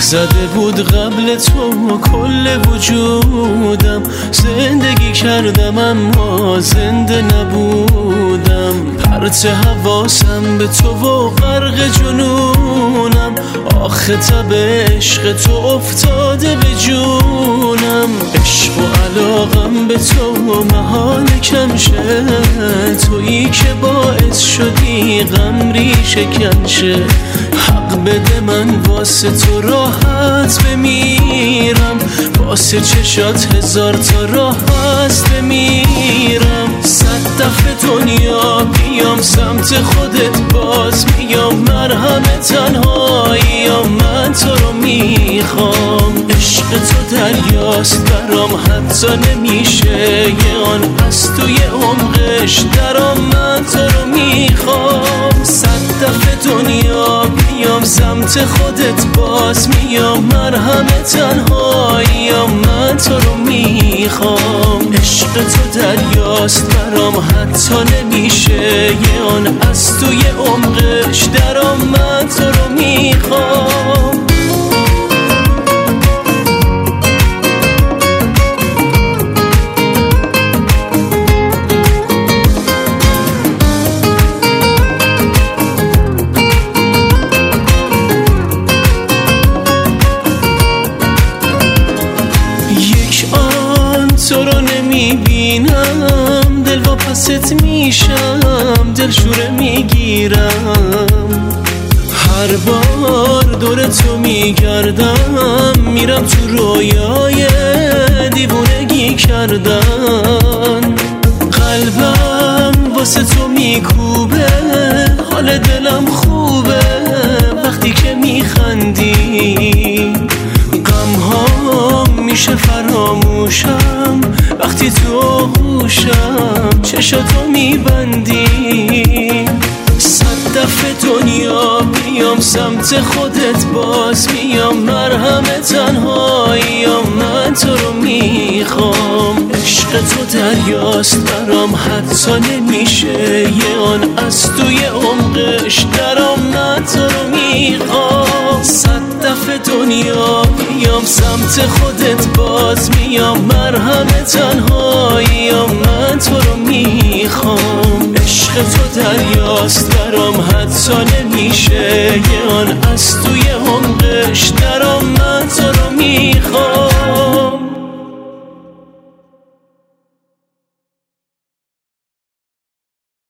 زده بود قبل تو کل وجودم، زندگی کردم اما زنده نبودم. پرت حواسم به تو و غرق جنونم، آخه تب عشق تو افتاده به جونم. عشق و علاقم به تو محال کم شه، تویی که باعث شدی غم ریشه کن شه. حق بده من واسه تو راحت بمیرم، واسه چشات هزار تا راه هست بمیرم. 100 دفعه دنیا بیام سمت خودت باز میام، مرهم تنهاییم من تو رو میخوام. عشق تو دریاست برام حتی نمیشه یه آن از توی عمقش درام، من تو رو میخوام. 100 دفعه دنیا بیام سمت خودت باز میام، مرهم تنهاییم من تو رو میخوام. عشق تو دریاست برام حتی نمیشه یه آن از توی عمقش درام، من تو رو میخوام. تو رو نمیبینم دل واپست میشم، دل شوره میگیرم. هر بار دور تو میگردم میرم تو رویای دیوونگی کردن. قلبم واسه تو میکوبه، حال دلم خوبه وقتی که میخندی. غمهام میشه فراموشم وقتی تو آغوشم چشاتو میبندی. 100 دفعه دنیا بیام سمت خودت باز میام، مرهم تنهاییم من تو رو میخوام. عشق تو دریاست برام حتی نمیشه یه آن از توی عمقش درام، من تو رو میخوام. 100 دفعه دنیا بیام سمت خودت باز میام، مرهم تنهاییم من تو رو میخوام. عشق تو دریاست برام حتی نمیشه یه آن از توی عمقش درام، من تو رو میخوام.